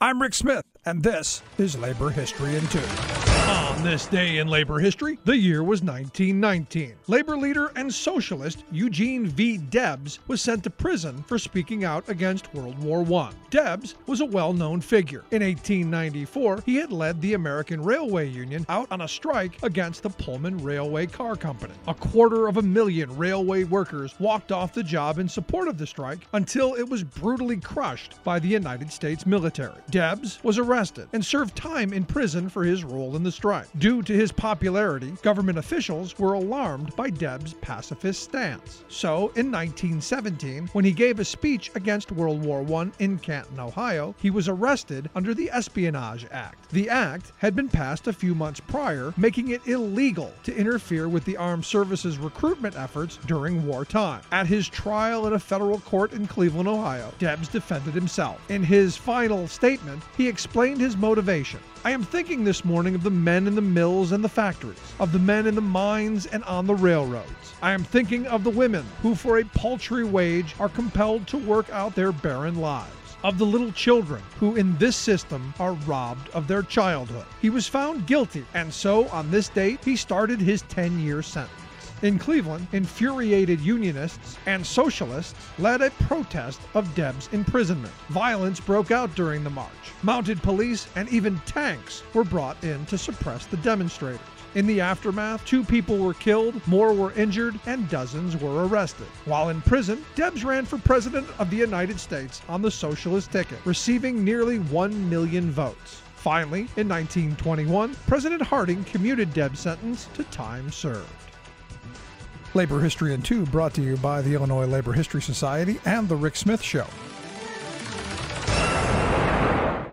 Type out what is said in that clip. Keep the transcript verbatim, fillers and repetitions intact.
I'm Rick Smith, and this is Labor History in Two. On this day in labor history, the year was nineteen nineteen. Labor leader and socialist Eugene V. Debs was sent to prison for speaking out against World War One. Debs was a well-known figure. In eighteen ninety-four, he had led the American Railway Union out on a strike against the Pullman Railway Car Company. A quarter of a million railway workers walked off the job in support of the strike until it was brutally crushed by the United States military. Debs was arrested and served time in prison for his role in the strike. Due to his popularity, government officials were alarmed by Debs' pacifist stance. So, in nineteen seventeen, when he gave a speech against World War One in Canton, Ohio, he was arrested under the Espionage Act. The act had been passed a few months prior, making it illegal to interfere with the armed services recruitment efforts during wartime. At his trial at a federal court in Cleveland, Ohio, Debs defended himself. In his final statement, he explained his motivation. I am thinking this morning of the men in the mills and the factories, of the men in the mines and on the railroads. I am thinking of the women who for a paltry wage are compelled to work out their barren lives, of the little children who in this system are robbed of their childhood. He was found guilty, and so on this date he started his ten-year sentence. In Cleveland, infuriated unionists and socialists led a protest of Debs' imprisonment. Violence broke out during the march. Mounted police and even tanks were brought in to suppress the demonstrators. In the aftermath, two people were killed, more were injured, and dozens were arrested. While in prison, Debs ran for president of the United States on the socialist ticket, receiving nearly one million votes. Finally, in nineteen twenty-one, President Harding commuted Debs' sentence to time served. Labor History in Two brought to you by the Illinois Labor History Society and The Rick Smith Show.